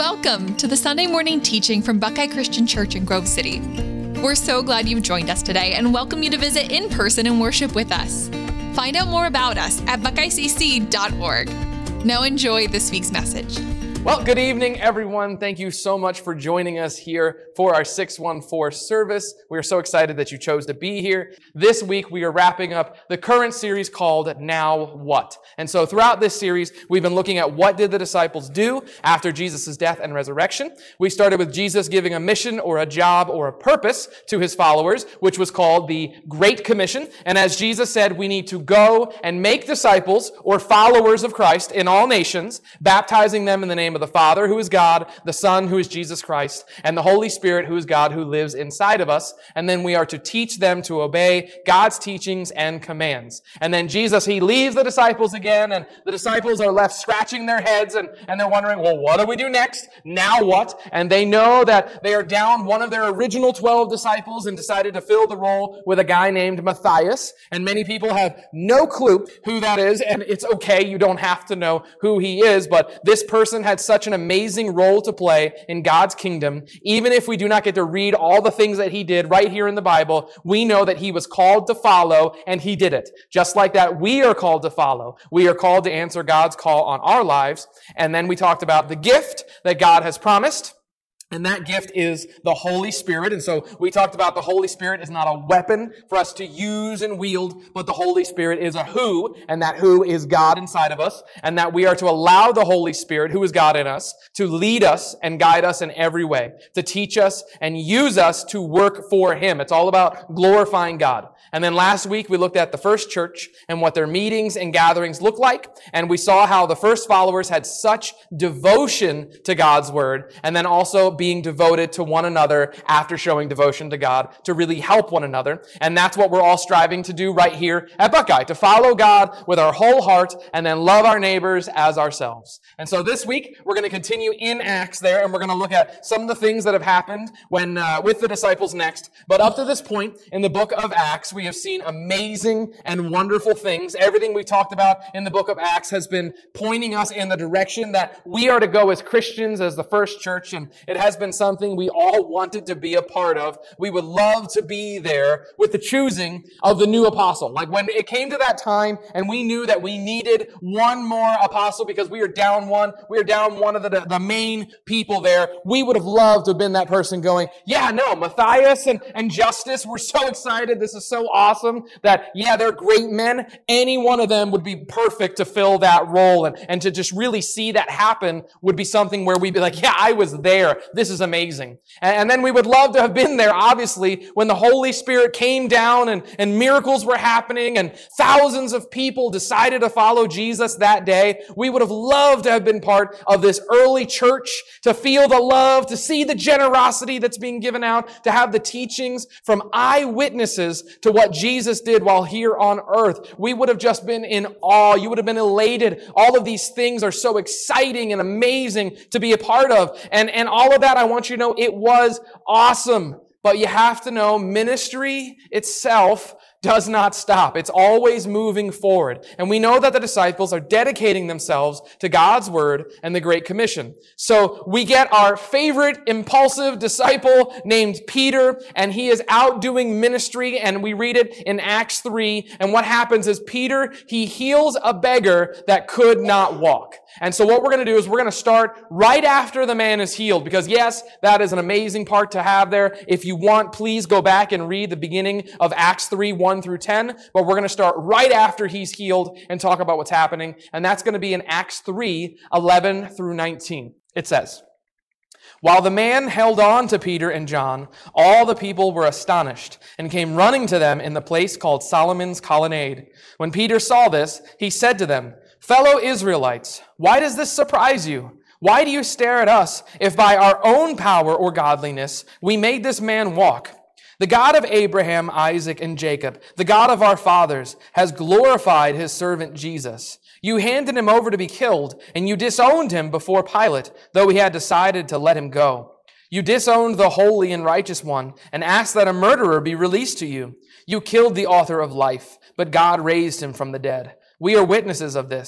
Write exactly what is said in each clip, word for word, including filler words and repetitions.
Welcome to the Sunday morning teaching from Buckeye Christian Church in Grove City. We're so glad you've joined us today and welcome you to visit in person and worship with us. Find out more about us at buckeye c c dot org. Now enjoy this week's message. Well, good evening, everyone. Thank you so much for joining us here for our six one four service. We are so excited that you chose to be here. This week, we are wrapping up the current series called Now What? And so throughout this series, we've been looking at what did the disciples do after Jesus' death and resurrection. We started with Jesus giving a mission or a job or a purpose to his followers, which was called the Great Commission. And as Jesus said, we need to go and make disciples or followers of Christ in all nations, baptizing them in the name of the Father, who is God, the Son, who is Jesus Christ, and the Holy Spirit, who is God, who lives inside of us. And then we are to teach them to obey God's teachings and commands. And then Jesus, he leaves the disciples again, and the disciples are left scratching their heads, and, and they're wondering, well, what do we do next? Now what? And they know that they are down one of their original twelve disciples and decided to fill the role with a guy named Matthias. And many people have no clue who that is, and it's okay, you don't have to know who he is, but this person had such an amazing role to play in God's kingdom. Even if we do not get to read all the things that he did right here in the Bible, we know that he was called to follow, and he did it. Just like that, we are called to follow. We are called to answer God's call on our lives. And then we talked about the gift that God has promised. And that gift is the Holy Spirit. And so we talked about the Holy Spirit is not a weapon for us to use and wield, but the Holy Spirit is a who, and that who is God inside of us, and that we are to allow the Holy Spirit, who is God in us, to lead us and guide us in every way, to teach us and use us to work for him. It's all about glorifying God. And then last week we looked at the first church and what their meetings and gatherings look like, and we saw how the first followers had such devotion to God's word, and then also being devoted to one another after showing devotion to God to really help one another. And that's what we're all striving to do right here at Buckeye, to follow God with our whole heart and then love our neighbors as ourselves. And so this week, we're going to continue in Acts there, and we're going to look at some of the things that have happened when uh, with the disciples next. But up to this point in the book of Acts, we have seen amazing and wonderful things. Everything we talked about in the book of Acts has been pointing us in the direction that we are to go as Christians, as the first church, and it has been something we all wanted to be a part of. We would love to be there with the choosing of the new apostle. Like when it came to that time and we knew that we needed one more apostle because we were down one, we were down one of the, the main people there, we would have loved to have been that person going, yeah, no, Matthias and, and Justus, we're so excited. This is so awesome that, yeah, they're great men. Any one of them would be perfect to fill that role, and, and to just really see that happen would be something where we'd be like, yeah, I was there. This is amazing. And then we would love to have been there, obviously, when the Holy Spirit came down and, and miracles were happening and thousands of people decided to follow Jesus that day. We would have loved to have been part of this early church, to feel the love, to see the generosity that's being given out, to have the teachings from eyewitnesses to what Jesus did while here on earth. We would have just been in awe. You would have been elated. All of these things are so exciting and amazing to be a part of. And, and all of that, I want you to know, it was awesome. But you have to know, ministry itself does not stop. It's always moving forward. And we know that the disciples are dedicating themselves to God's word and the Great Commission. So we get our favorite impulsive disciple named Peter, and he is out doing ministry, and we read it in Acts three. And what happens is Peter, he heals a beggar that could not walk. And so what we're going to do is we're going to start right after the man is healed, because yes, that is an amazing part to have there. If you want, please go back and read the beginning of Acts three, one through ten, but we're going to start right after he's healed and talk about what's happening. And that's going to be in Acts three, eleven through nineteen. It says, while the man held on to Peter and John, all the people were astonished and came running to them in the place called Solomon's Colonnade. When Peter saw this, he said to them, fellow Israelites, why does this surprise you? Why do you stare at us if by our own power or godliness we made this man walk? The God of Abraham, Isaac, and Jacob, the God of our fathers, has glorified his servant Jesus. You handed him over to be killed, and you disowned him before Pilate, though he had decided to let him go. You disowned the holy and righteous one, and asked that a murderer be released to you. You killed the author of life, but God raised him from the dead. We are witnesses of this.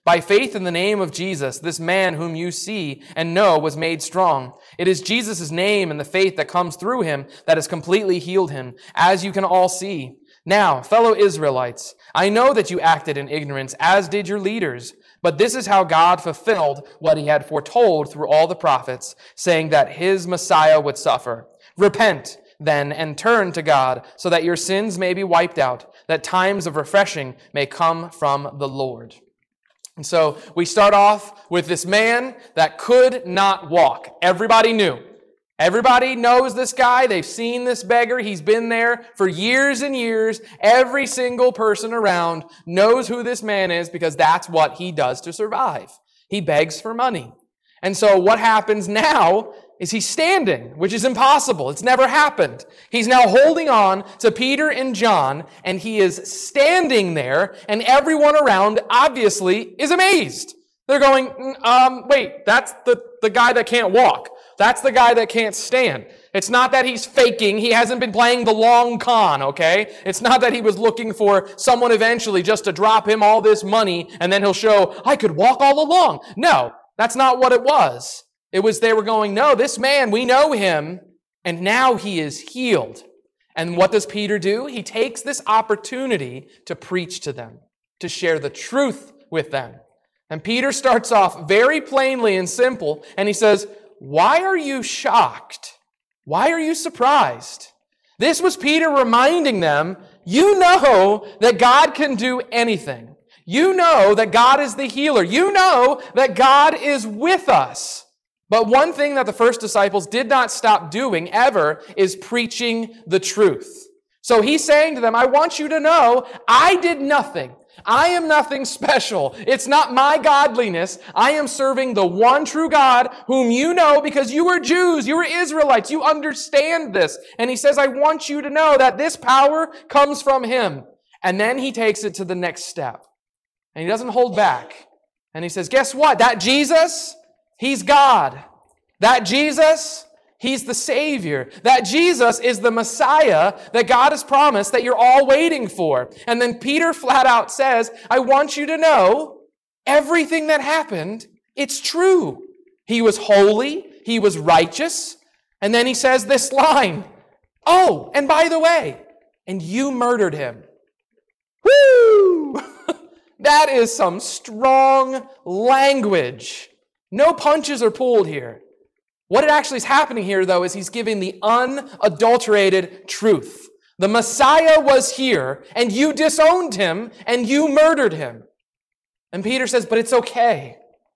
By faith in the name of Jesus, this man whom you see and know was made strong. It is Jesus' name and the faith that comes through him that has completely healed him, as you can all see. Now, fellow Israelites, I know that you acted in ignorance, as did your leaders. But this is how God fulfilled what he had foretold through all the prophets, saying that his Messiah would suffer. Repent, then, and turn to God, so that your sins may be wiped out, that times of refreshing may come from the Lord. And so we start off with this man that could not walk. Everybody knew. Everybody knows this guy. They've seen this beggar. He's been there for years and years. Every single person around knows who this man is because that's what he does to survive. He begs for money. And so what happens now is he's standing, which is impossible. It's never happened. He's now holding on to Peter and John, and he is standing there, and everyone around obviously is amazed. They're going, um, wait, that's the, the guy that can't walk. That's the guy that can't stand. It's not that he's faking. He hasn't been playing the long con, okay? It's not that he was looking for someone eventually just to drop him all this money, and then he'll show, I could walk all along. No, that's not what it was. It was they were going, no, this man, we know him, and now he is healed. And what does Peter do? He takes this opportunity to preach to them, to share the truth with them. And Peter starts off very plainly and simple, and he says, why are you shocked? Why are you surprised? This was Peter reminding them, you know that God can do anything. You know that God is the healer. You know that God is with us. But one thing that the first disciples did not stop doing ever is preaching the truth. So he's saying to them, I want you to know I did nothing. I am nothing special. It's not my godliness. I am serving the one true God whom you know because you were Jews, you were Israelites, you understand this. And he says, I want you to know that this power comes from him. And then he takes it to the next step. And he doesn't hold back. And he says, guess what? That Jesus, he's God. That Jesus, he's the Savior. That Jesus is the Messiah that God has promised that you're all waiting for. And then Peter flat out says, I want you to know everything that happened, it's true. He was holy. He was righteous. And then he says this line, oh, and by the way, and you murdered him. Woo! That is some strong language. No punches are pulled here. What it actually is happening here, though, is he's giving the unadulterated truth. The Messiah was here, and you disowned him, and you murdered him. And Peter says, but it's okay.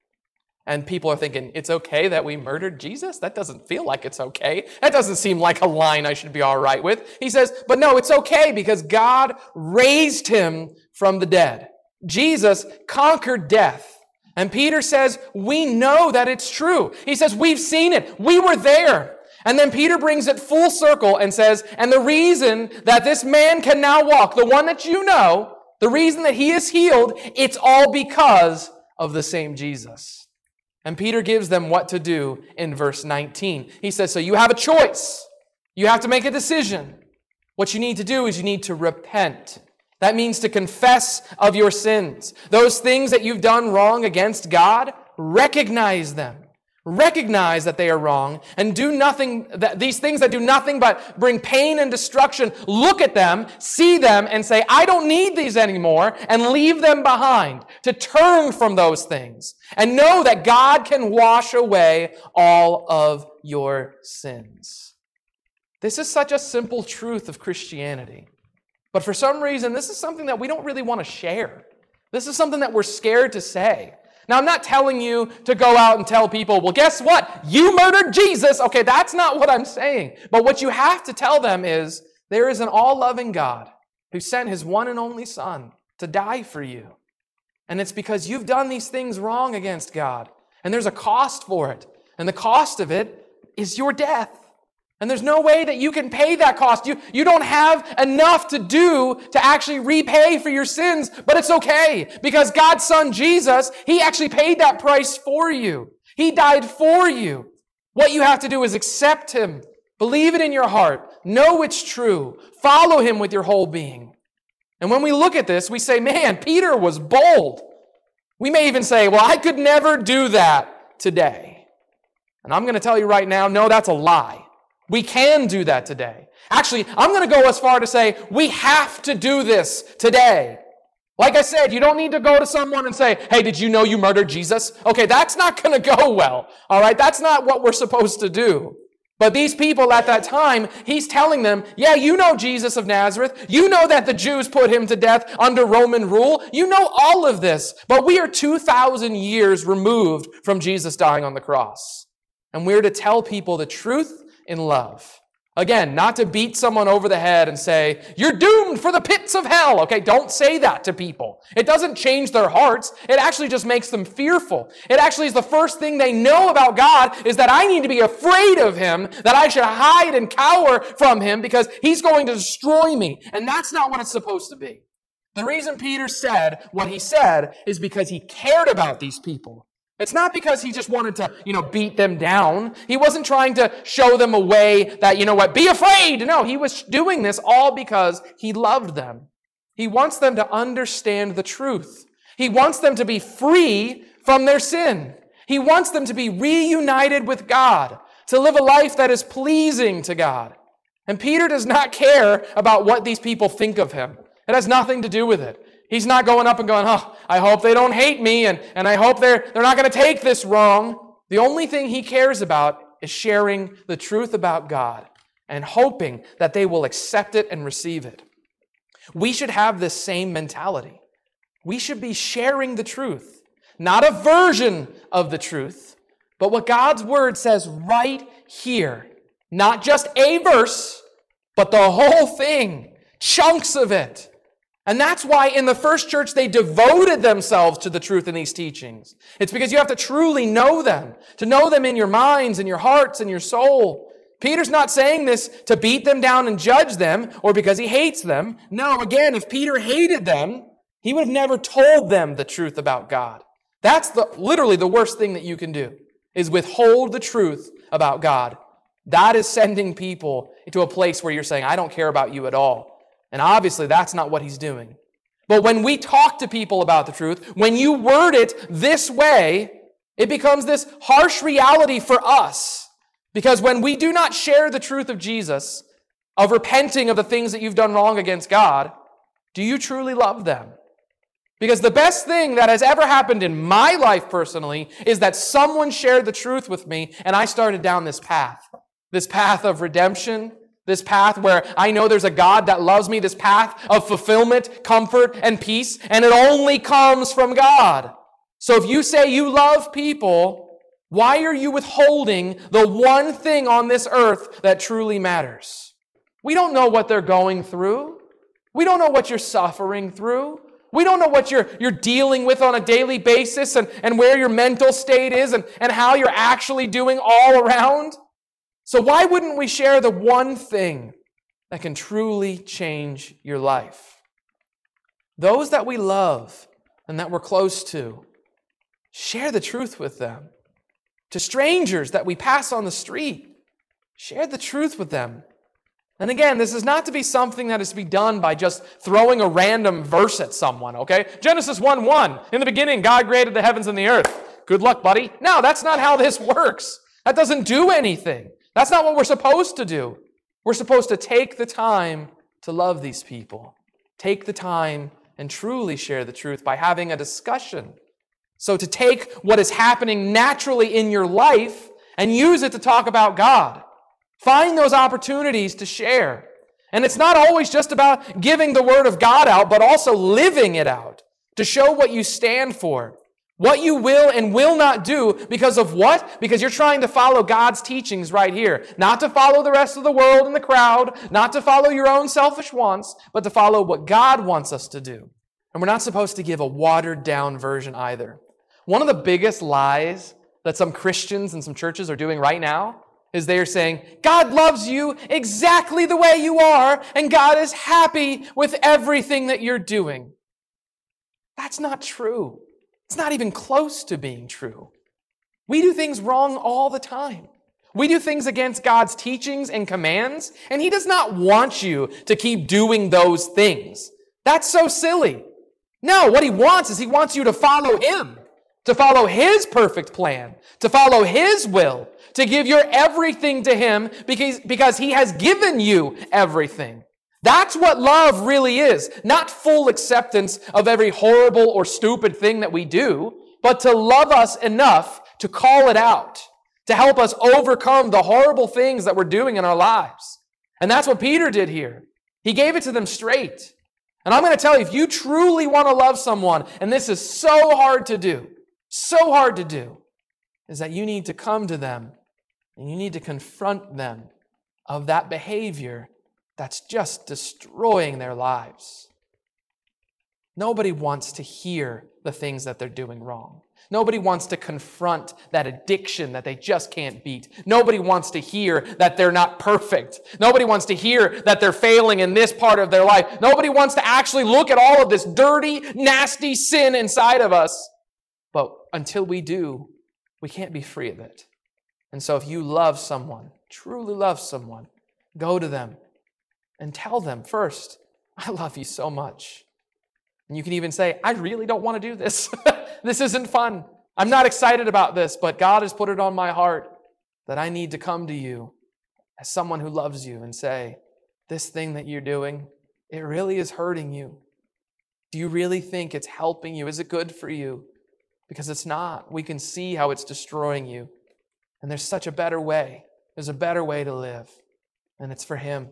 And people are thinking, it's okay that we murdered Jesus? That doesn't feel like it's okay. That doesn't seem like a line I should be all right with. He says, but no, it's okay because God raised him from the dead. Jesus conquered death. And Peter says, we know that it's true. He says, we've seen it. We were there. And then Peter brings it full circle and says, and the reason that this man can now walk, the one that you know, the reason that he is healed, it's all because of the same Jesus. And Peter gives them what to do in verse nineteen. He says, so you have a choice. You have to make a decision. What you need to do is you need to repent. That means to confess of your sins. Those things that you've done wrong against God, recognize them. Recognize that they are wrong and do nothing, that these things that do nothing but bring pain and destruction, look at them, see them, and say, I don't need these anymore, and leave them behind. To turn from those things and know that God can wash away all of your sins. This is such a simple truth of Christianity. But for some reason, this is something that we don't really want to share. This is something that we're scared to say. Now, I'm not telling you to go out and tell people, well, guess what? You murdered Jesus. Okay, that's not what I'm saying. But what you have to tell them is there is an all-loving God who sent his one and only Son to die for you. And it's because you've done these things wrong against God. And there's a cost for it. And the cost of it is your death. And there's no way that you can pay that cost. You, you don't have enough to do to actually repay for your sins, but it's okay because God's Son, Jesus, he actually paid that price for you. He died for you. What you have to do is accept him, believe it in your heart, know it's true, follow him with your whole being. And when we look at this, we say, man, Peter was bold. We may even say, well, I could never do that today. And I'm going to tell you right now, no, that's a lie. We can do that today. Actually, I'm going to go as far to say we have to do this today. Like I said, you don't need to go to someone and say, hey, did you know you murdered Jesus? Okay, that's not going to go well. All right, that's not what we're supposed to do. But these people at that time, he's telling them, yeah, you know Jesus of Nazareth. You know that the Jews put him to death under Roman rule. You know all of this. But we are two thousand years removed from Jesus dying on the cross. And we're to tell people the truth in love. Again, not to beat someone over the head and say, you're doomed for the pits of hell. Okay, don't say that to people. It doesn't change their hearts. It actually just makes them fearful. It actually is the first thing they know about God is that I need to be afraid of him, that I should hide and cower from him because he's going to destroy me. And that's not what it's supposed to be. The reason Peter said what he said is because he cared about these people. It's not because he just wanted to, you know, beat them down. He wasn't trying to show them a way that, you know what, be afraid. No, he was doing this all because he loved them. He wants them to understand the truth. He wants them to be free from their sin. He wants them to be reunited with God, to live a life that is pleasing to God. And Peter does not care about what these people think of him. It has nothing to do with it. He's not going up and going, oh, I hope they don't hate me, and, and I hope they're, they're not going to take this wrong. The only thing he cares about is sharing the truth about God and hoping that they will accept it and receive it. We should have this same mentality. We should be sharing the truth, not a version of the truth, but what God's word says right here. Not just a verse, but the whole thing, chunks of it. And that's why in the first church they devoted themselves to the truth in these teachings. It's because you have to truly know them, to know them in your minds, in your hearts, in your soul. Peter's not saying this to beat them down and judge them or because he hates them. No, again, if Peter hated them, he would have never told them the truth about God. That's the literally the worst thing that you can do, is withhold the truth about God. That is sending people into a place where you're saying, I don't care about you at all. And obviously, that's not what he's doing. But when we talk to people about the truth, when you word it this way, it becomes this harsh reality for us. Because when we do not share the truth of Jesus, of repenting of the things that you've done wrong against God, do you truly love them? Because the best thing that has ever happened in my life personally is that someone shared the truth with me and I started down this path. This path of redemption. This path where I know there's a God that loves me. This path of fulfillment, comfort, and peace. And it only comes from God. So if you say you love people, why are you withholding the one thing on this earth that truly matters? We don't know what they're going through. We don't know what you're suffering through. We don't know what you're, you're dealing with on a daily basis and, and where your mental state is and, and how you're actually doing all around. So why wouldn't we share the one thing that can truly change your life? Those that we love and that we're close to, share the truth with them. To strangers that we pass on the street, share the truth with them. And again, this is not to be something that is to be done by just throwing a random verse at someone, okay? Genesis one one, in the beginning, God created the heavens and the earth. Good luck, buddy. No, that's not how this works. That doesn't do anything. That's not what we're supposed to do. We're supposed to take the time to love these people. Take the time and truly share the truth by having a discussion. So to take what is happening naturally in your life and use it to talk about God. Find those opportunities to share. And it's not always just about giving the word of God out, but also living it out to show what you stand for. What you will and will not do because of what? Because you're trying to follow God's teachings right here. Not to follow the rest of the world and the crowd, not to follow your own selfish wants, but to follow what God wants us to do. And we're not supposed to give a watered down version either. One of the biggest lies that some Christians and some churches are doing right now is they are saying, God loves you exactly the way you are, and God is happy with everything that you're doing. That's not true. It's not even close to being true. We do things wrong all the time. We do things against God's teachings and commands, and He does not want you to keep doing those things. That's so silly. No, what he wants is he wants you to follow him, to follow his perfect plan, to follow his will, to give your everything to him because, because he has given you everything. That's what love really is. Not full acceptance of every horrible or stupid thing that we do, but to love us enough to call it out, to help us overcome the horrible things that we're doing in our lives. And that's what Peter did here. He gave it to them straight. And I'm going to tell you, if you truly want to love someone, and this is so hard to do, so hard to do, is that you need to come to them and you need to confront them of that behavior that's just destroying their lives. Nobody wants to hear the things that they're doing wrong. Nobody wants to confront that addiction that they just can't beat. Nobody wants to hear that they're not perfect. Nobody wants to hear that they're failing in this part of their life. Nobody wants to actually look at all of this dirty, nasty sin inside of us. But until we do, we can't be free of it. And so if you love someone, truly love someone, go to them and tell them first, I love you so much. And you can even say, I really don't want to do this. This isn't fun. I'm not excited about this, but God has put it on my heart that I need to come to you as someone who loves you and say, this thing that you're doing, it really is hurting you. Do you really think it's helping you? Is it good for you? Because it's not. We can see how it's destroying you. And there's such a better way. There's a better way to live. And it's for him.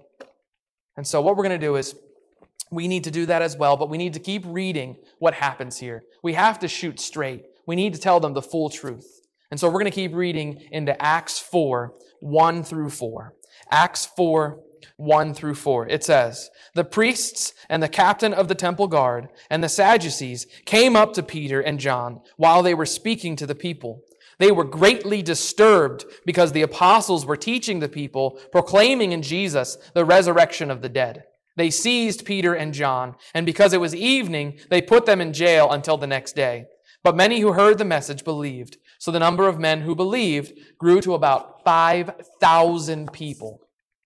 And so what we're going to do is we need to do that as well, but we need to keep reading what happens here. We have to shoot straight. We need to tell them the full truth. And so we're going to keep reading into Acts four, one through four. Acts four, one through four. It says, the priests and the captain of the temple guard and the Sadducees came up to Peter and John while they were speaking to the people. They were greatly disturbed because the apostles were teaching the people, proclaiming in Jesus the resurrection of the dead. They seized Peter and John, and because it was evening, they put them in jail until the next day. But many who heard the message believed. So the number of men who believed grew to about five thousand people.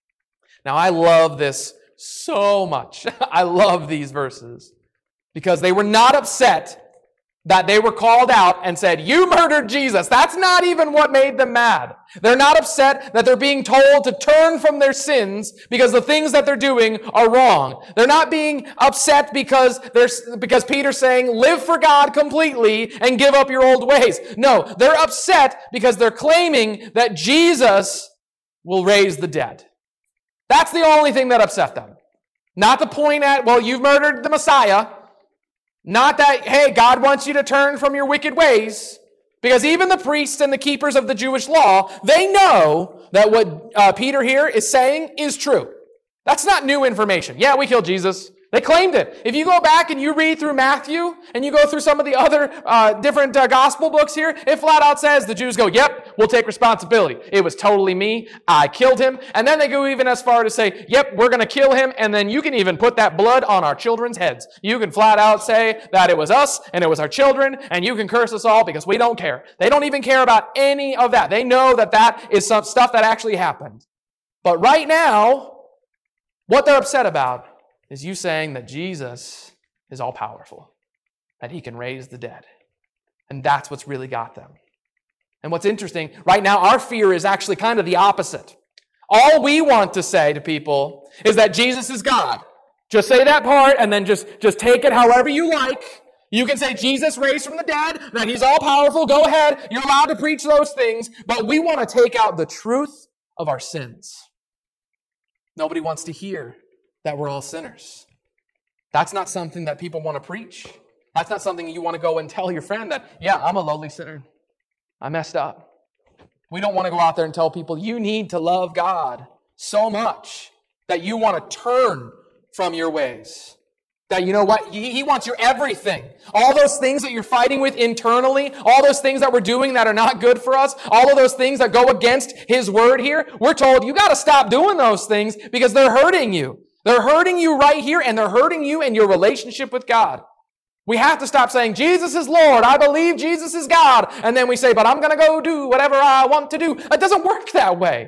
Now, I love this so much. I love these verses because they were not upset that they were called out and said, you murdered Jesus. That's not even what made them mad. They're not upset that they're being told to turn from their sins because the things that they're doing are wrong. They're not being upset because there's, because Peter's saying, live for God completely and give up your old ways. No, they're upset because they're claiming that Jesus will raise the dead. That's the only thing that upset them. Not the point at, well, you've murdered the Messiah. Not that, hey, God wants you to turn from your wicked ways. Because even the priests and the keepers of the Jewish law, they know that what uh, Peter here is saying is true. That's not new information. Yeah, we killed Jesus. They claimed it. If you go back and you read through Matthew and you go through some of the other uh, different uh, gospel books here, it flat out says the Jews go, yep, we'll take responsibility. It was totally me. I killed him. And then they go even as far to say, yep, we're going to kill him. And then you can even put that blood on our children's heads. You can flat out say that it was us and it was our children and you can curse us all because we don't care. They don't even care about any of that. They know that that is some stuff that actually happened. But right now, what they're upset about is you saying that Jesus is all-powerful, that he can raise the dead. And that's what's really got them. And what's interesting, right now our fear is actually kind of the opposite. All we want to say to people is that Jesus is God. Just say that part and then just, just take it however you like. You can say Jesus raised from the dead, that he's all-powerful, go ahead. You're allowed to preach those things. But we want to take out the truth of our sins. Nobody wants to hear that we're all sinners. That's not something that people want to preach. That's not something you want to go and tell your friend that, yeah, I'm a lowly sinner. I messed up. We don't want to go out there and tell people you need to love God so much that you want to turn from your ways. That, you know what, he wants your everything. All those things that you're fighting with internally, all those things that we're doing that are not good for us, all of those things that go against his word here, we're told you got to stop doing those things because they're hurting you. They're hurting you right here, and they're hurting you in your relationship with God. We have to stop saying, Jesus is Lord, I believe Jesus is God, and then we say, but I'm going to go do whatever I want to do. It doesn't work that way.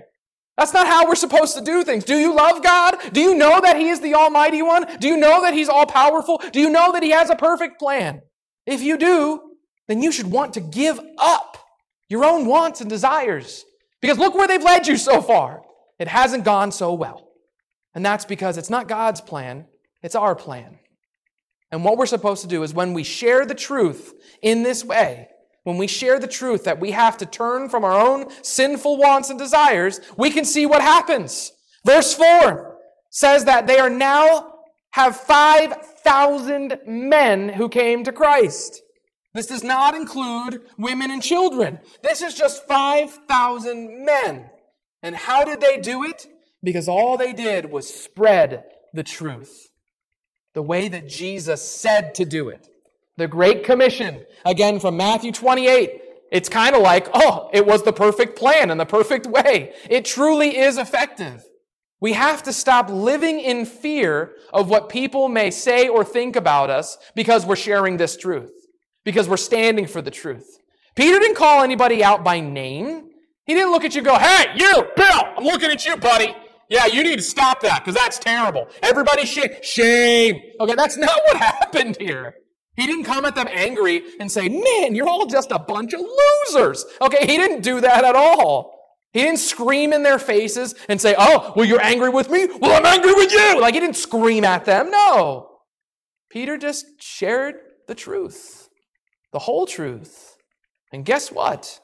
That's not how we're supposed to do things. Do you love God? Do you know that He is the Almighty One? Do you know that He's all-powerful? Do you know that He has a perfect plan? If you do, then you should want to give up your own wants and desires. Because look where they've led you so far. It hasn't gone so well. And that's because it's not God's plan, it's our plan. And what we're supposed to do is when we share the truth in this way, when we share the truth that we have to turn from our own sinful wants and desires, we can see what happens. Verse four says that they are now have five thousand men who came to Christ. This does not include women and children. This is just five thousand men. And how did they do it? Because all they did was spread the truth. The way that Jesus said to do it. The Great Commission, again from Matthew twenty-eight. It's kind of like, oh, it was the perfect plan and the perfect way. It truly is effective. We have to stop living in fear of what people may say or think about us because we're sharing this truth. Because we're standing for the truth. Peter didn't call anybody out by name. He didn't look at you and go, hey, you, Bill, I'm looking at you, buddy. Yeah, you need to stop that because that's terrible. Everybody shame. Shame. Okay, that's not what happened here. He didn't come at them angry and say, man, you're all just a bunch of losers. Okay, he didn't do that at all. He didn't scream in their faces and say, oh, well, you're angry with me? Well, I'm angry with you. Like, he didn't scream at them. No. Peter just shared the truth, the whole truth. And guess what?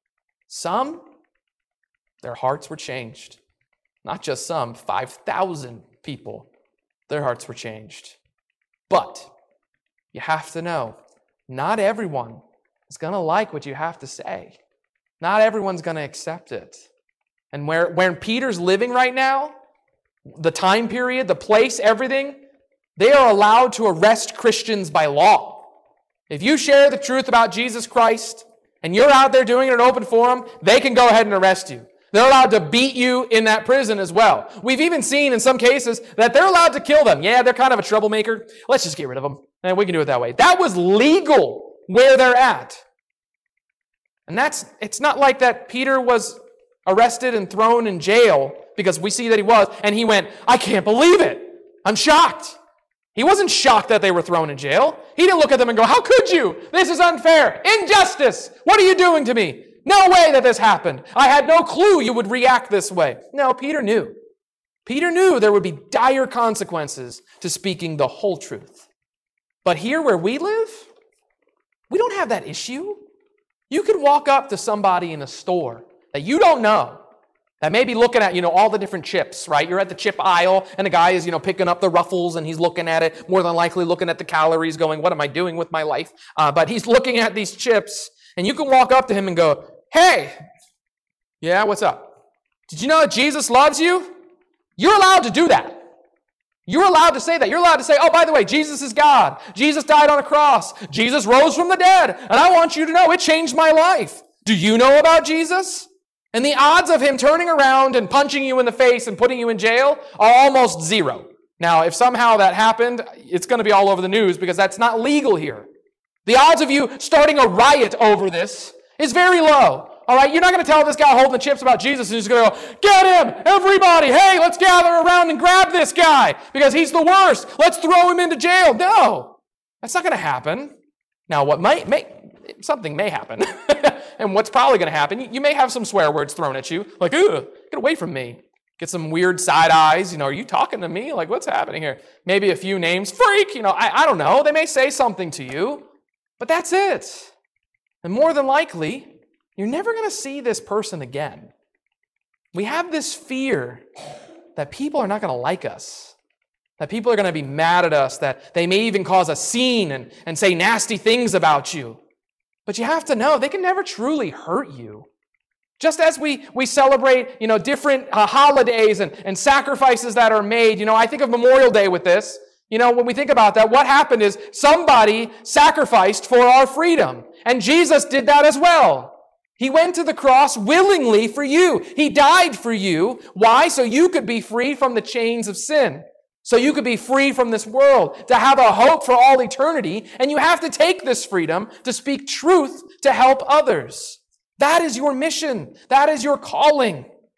Some, their hearts were changed. Not just some, five thousand people, their hearts were changed. But you have to know, not everyone is going to like what you have to say. Not everyone's going to accept it. And where, where Peter's living right now, the time period, the place, everything, they are allowed to arrest Christians by law. If you share the truth about Jesus Christ and you're out there doing it in an open forum, they can go ahead and arrest you. They're allowed to beat you in that prison as well. We've even seen in some cases that they're allowed to kill them. Yeah, they're kind of a troublemaker. Let's just get rid of them. And we can do it that way. That was legal where they're at. And that's, it's not like that Peter was arrested and thrown in jail because we see that he was, and he went, I can't believe it. I'm shocked. He wasn't shocked that they were thrown in jail. He didn't look at them and go, how could you? This is unfair. Injustice. What are you doing to me? No way that this happened. I had no clue you would react this way. No, Peter knew. Peter knew there would be dire consequences to speaking the whole truth. But here where we live, we don't have that issue. You could walk up to somebody in a store that you don't know, that may be looking at, you know, all the different chips, right? You're at the chip aisle, and the guy is, you know, picking up the Ruffles, and he's looking at it, more than likely looking at the calories, going, what am I doing with my life? Uh, but he's looking at these chips, and you can walk up to him and go, hey, yeah, what's up? Did you know that Jesus loves you? You're allowed to do that. You're allowed to say that. You're allowed to say, oh, by the way, Jesus is God. Jesus died on a cross. Jesus rose from the dead. And I want you to know it changed my life. Do you know about Jesus? And the odds of him turning around and punching you in the face and putting you in jail are almost zero. Now, if somehow that happened, it's going to be all over the news because that's not legal here. The odds of you starting a riot over this is very low. All right, you're not going to tell this guy holding the chips about Jesus and he's going to go, get him, everybody, hey, let's gather around and grab this guy because he's the worst. Let's throw him into jail. No, that's not going to happen. Now, what might, may, something may happen. And what's probably going to happen, you may have some swear words thrown at you, like, ugh, get away from me. Get some weird side eyes, you know, are you talking to me? Like, what's happening here? Maybe a few names, freak, you know, I, I don't know. They may say something to you, but that's it. And more than likely, you're never going to see this person again. We have this fear that people are not going to like us, that people are going to be mad at us, that they may even cause a scene and, and say nasty things about you. But you have to know, they can never truly hurt you. Just as we, we celebrate, you know, different uh, holidays and, and sacrifices that are made, you know, I think of Memorial Day with this. You know, when we think about that, what happened is somebody sacrificed for our freedom. And Jesus did that as well. He went to the cross willingly for you. He died for you. Why? So you could be free from the chains of sin. So you could be free from this world, to have a hope for all eternity. And you have to take this freedom to speak truth to help others. That is your mission. That is your calling.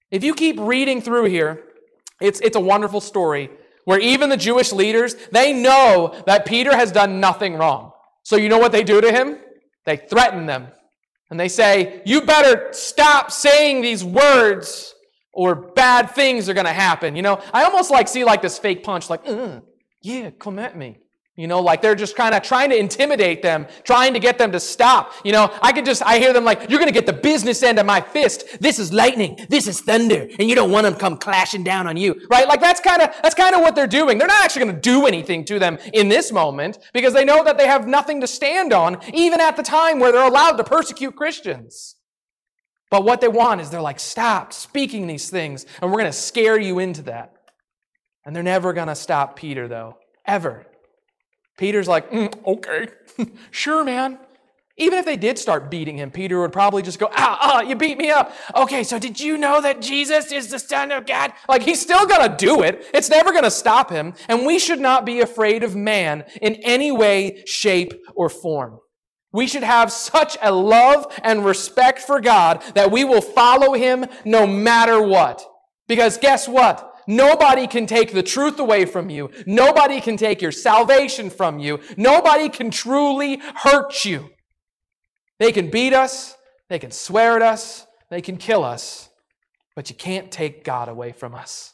If you keep reading through here, it's, it's a wonderful story where even the Jewish leaders, they know that Peter has done nothing wrong. So you know what they do to him? They threaten them. And they say, you better stop saying these words or bad things are going to happen. You know, I almost like see like this fake punch, like, uh, yeah, come at me. You know, like they're just kind of trying to intimidate them, trying to get them to stop. You know, I could just, I hear them like, you're going to get the business end of my fist. This is lightning. This is thunder. And you don't want them to come clashing down on you, right? Like that's kind of, that's kind of what they're doing. They're not actually going to do anything to them in this moment because they know that they have nothing to stand on, even at the time where they're allowed to persecute Christians. But what they want is they're like, stop speaking these things and we're going to scare you into that. And they're never going to stop Peter though, ever. Peter's like, mm, okay, sure, man. Even if they did start beating him, Peter would probably just go, ah, ah, you beat me up. Okay, so did you know that Jesus is the Son of God? Like, he's still going to do it. It's never going to stop him. And we should not be afraid of man in any way, shape, or form. We should have such a love and respect for God that we will follow him no matter what. Because guess what? Nobody can take the truth away from you. Nobody can take your salvation from you. Nobody can truly hurt you. They can beat us. They can swear at us. They can kill us. But you can't take God away from us.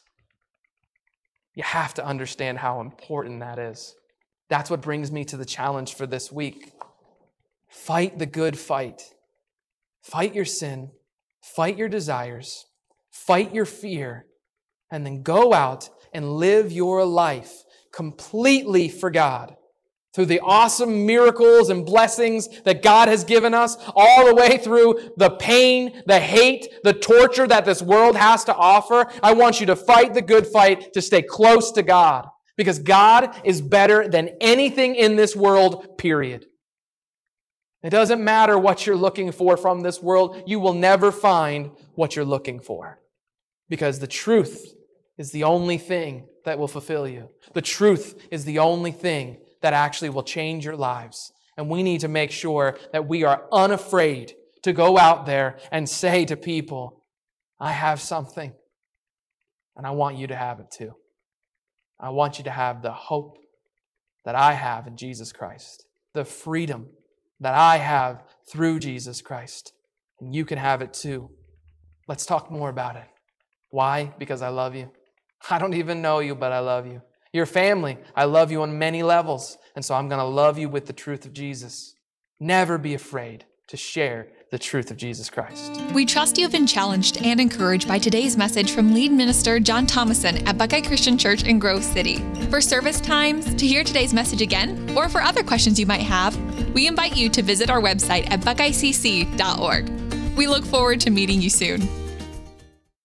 You have to understand how important that is. That's what brings me to the challenge for this week. Fight the good fight. Fight your sin. Fight your desires. Fight your fear. And then go out and live your life completely for God through the awesome miracles and blessings that God has given us, all the way through the pain, the hate, the torture that this world has to offer. I want you to fight the good fight to stay close to God because God is better than anything in this world, period. It doesn't matter what you're looking for from this world. You will never find what you're looking for because the truth is the only thing that will fulfill you. The truth is the only thing that actually will change your lives. And we need to make sure that we are unafraid to go out there and say to people, I have something, and I want you to have it too. I want you to have the hope that I have in Jesus Christ, the freedom that I have through Jesus Christ, and you can have it too. Let's talk more about it. Why? Because I love you. I don't even know you, but I love you. Your family, I love you on many levels. And so I'm going to love you with the truth of Jesus. Never be afraid to share the truth of Jesus Christ. We trust you have been challenged and encouraged by today's message from lead minister John Thomason at Buckeye Christian Church in Grove City. For service times, to hear today's message again, or for other questions you might have, we invite you to visit our website at buckeye c c dot org. We look forward to meeting you soon.